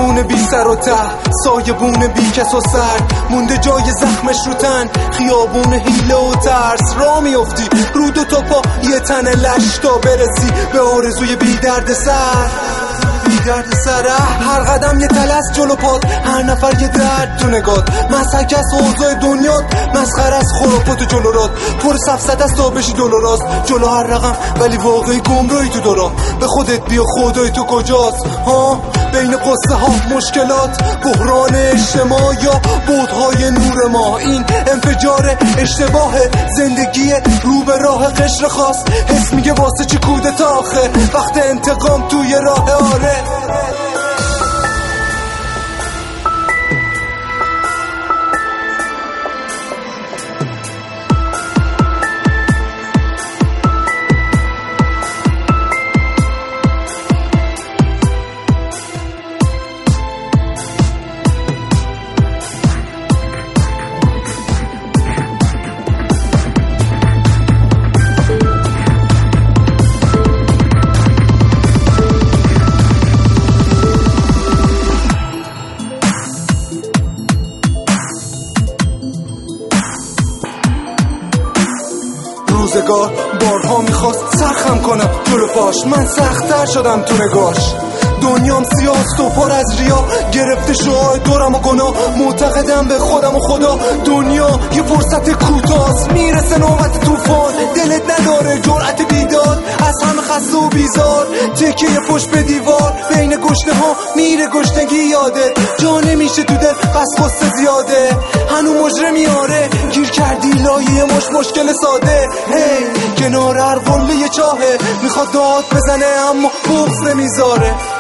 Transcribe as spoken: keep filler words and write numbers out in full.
آسمون بی سر و ته، سایبون بی کس و سر، مونده جای زخمش رو تن، خیابون حیله و ترس. را میافتی رو دو تا پا یه تن لش تا برسی به آرزوی بی درد سر. بی درد سر هر قدم یه تلس جلو پات، هر نفر یه درد تو نگات. مسحک از اوضاع دنیات، مسخره از خرافات و جلو رات. پر سفسد است تا بشی دلوراست جلو هر رقم، ولی واقعی گمراهی تو دوران. به خودت بیا خدای تو کجاست ها؟ بین قصه ها مشکلات، بحران اجتماع یا بودهای نور ما. این انفجار اشتباه زندگی رو به راه قشر خاص. حس میگه واسه چی کودتا آخه، وقت انتقام توی راه. آره روزگار بارها میخواست سرخم کنم جلو پاش، من سخت‌تر شدم تو نگاش. دنیام سیاست و پر از ریا، گرفته شعاع دورم و گناه. معتقدم به خودم و خدا، دنیا یه فرصت کوتاست. میرسه نوبت طوفان، دلت نداره جرأت بیداد. از همه خسته و بیزار، تکیه پشت به دیوار. بین گشنه ها میره گشنگی یادت، جا نمیشه تو دل بس قصه زیاده. هنو مجرم میاره گیر کردی لایه مش مشکل ساده. هی کنار هر قله چاهه، میخواد داد بزنه اما بغض نمیذاره.